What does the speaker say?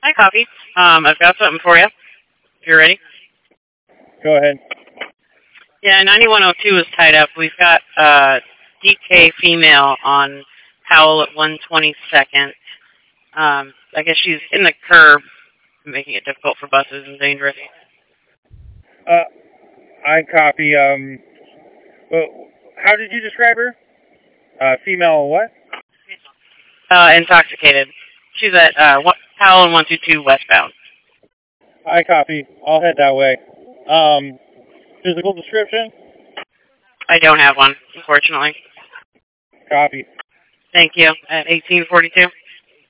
Hi, Coffee. I've got something for you. If you're ready. Go ahead. Yeah, 9102 is tied up. We've got DK female on Powell at 122nd. I guess she's in the curb, making it difficult for buses and dangerous. I copy. Well, how did you describe her? Female what? Intoxicated. She's at Powell and 122 westbound. I copy. I'll head that way. Physical description? I don't have one, unfortunately. Copy. Thank you. At 1842.